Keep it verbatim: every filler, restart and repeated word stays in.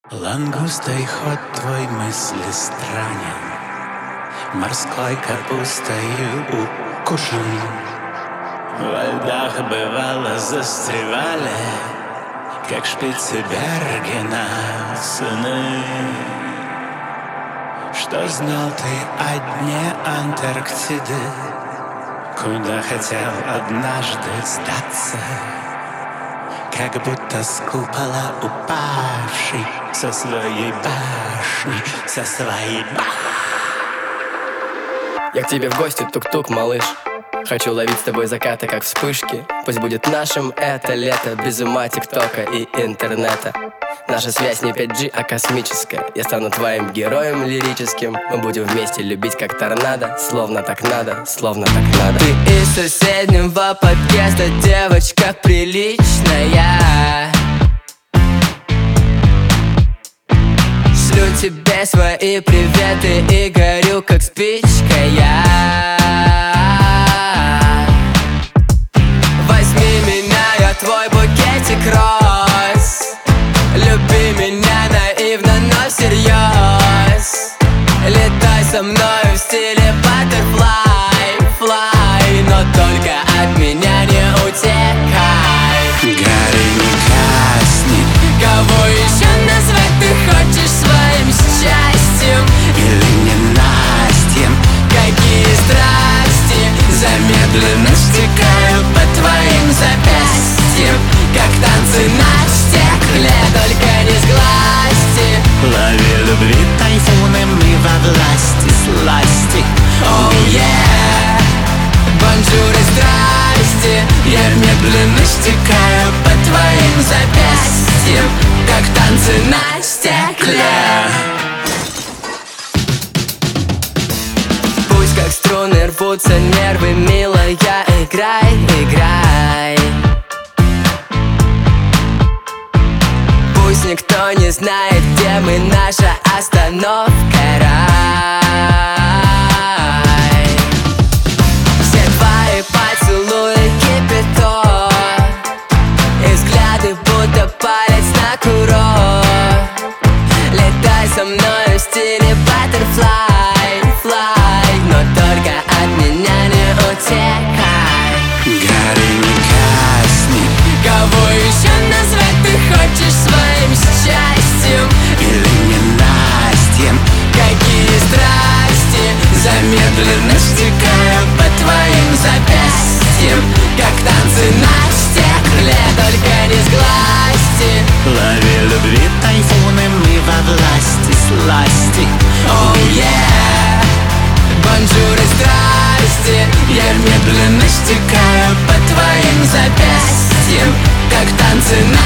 Лангустой ход твой мысли странен, морской капустою укушен. Во льдах бывало застревали, как Шпицбергена сыны. Что знал ты о дне Антарктиды, куда хотел однажды сдаться? Как будто с купола упавший со своей башни, со своей башни. Я к тебе в гости, тук-тук, малыш. Хочу ловить с тобой закаты, как вспышки. Пусть будет нашим это лето, без ума тиктока и интернета. Наша связь не пять джи, а космическая. Я стану твоим героем лирическим. Мы будем вместе любить, как торнадо. Словно так надо, словно так надо. Ты из соседнего подъезда, девочка приличная. Шлю тебе свои приветы и горю, как спичка я. Возьми меня, я твой букетик роз. Люби меня наивно, но всерьез. Летай со мной в стиле butterfly, fly, но только от меня не утекай. Гори, не гасни. Кого еще назвать ты хочешь своим счастьем? Или ненастьем? Какие страсти замедленно стекают по твоим запястьям, как танцы на стекле, только не сглазьте. Лови любви тайфуны, мы во власти сласти. Oh yeah, бонжур и страсти. Я медленно стекаю по твоим запястьям, как танцы на стекле. Пусть как струны рвутся нервы, милая, играй, играй. Пусть никто не знает, где мы, наша остановка, рай. Все твои поцелуи кипяток, и взгляды будто палец на курок. Летай со мной в стиле butterfly, fly, но только от меня не утекай. Гори, не гасни. Кого еще назвать ты хочешь своим счастьем? Или ненастьем? Какие страсти замедленно стекают по твоим запястьям, как танцы на стекле, только не сглазьте. Лови любви тайфуны, мы во власти сласти. Oh yeah, бонжур и страсти. Я медленно стекаю по твоим запястьям, как танцы на